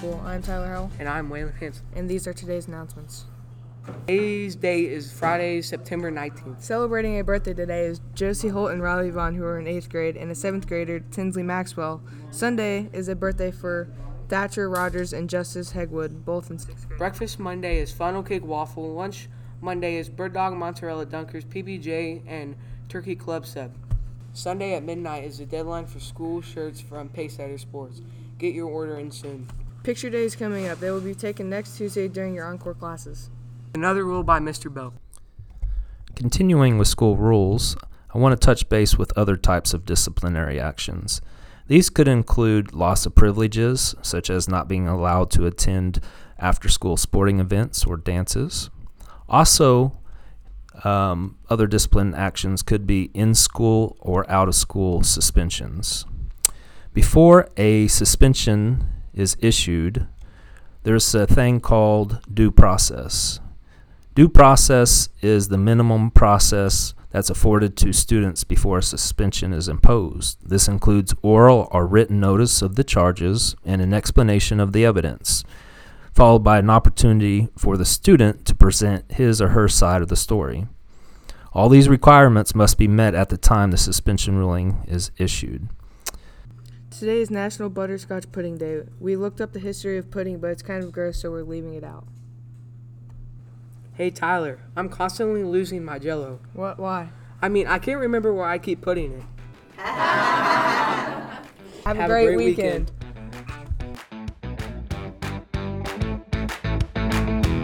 School. I'm Tyler Howell. And I'm Waylon Hanson. And these are today's announcements. Today's date is Friday, September 19th. Celebrating a birthday today is Josie Holt and Riley Vaughn, who are in 8th grade, and a 7th grader, Tinsley Maxwell. Sunday is a birthday for Thatcher Rogers and Justice Hegwood, both in 6th grade. Breakfast Monday is funnel cake waffle. Lunch Monday is bird dog, mozzarella dunkers, PBJ, and turkey club sub. Sunday at midnight is the deadline for school shirts from Pacesetter Sports. Get your order in soon. Picture Day is coming up. They will be taken next Tuesday during your encore classes. Another rule by Mr. Bell. Continuing with school rules, I want to touch base with other types of disciplinary actions. These could include loss of privileges, such as not being allowed to attend after-school sporting events or dances. Also, other discipline actions could be in-school or out-of-school suspensions. Before a suspension is issued, there's a thing called due process. Due process is the minimum process that's afforded to students before a suspension is imposed. This includes oral or written notice of the charges and an explanation of the evidence, followed by an opportunity for the student to present his or her side of the story. All these requirements must be met at the time the suspension ruling is issued. Today is National Butterscotch Pudding Day. We looked up the history of pudding, but it's kind of gross, so we're leaving it out. Hey, Tyler, I'm constantly losing my Jell-O. What? Why? I can't remember where I keep putting it. Have a great weekend.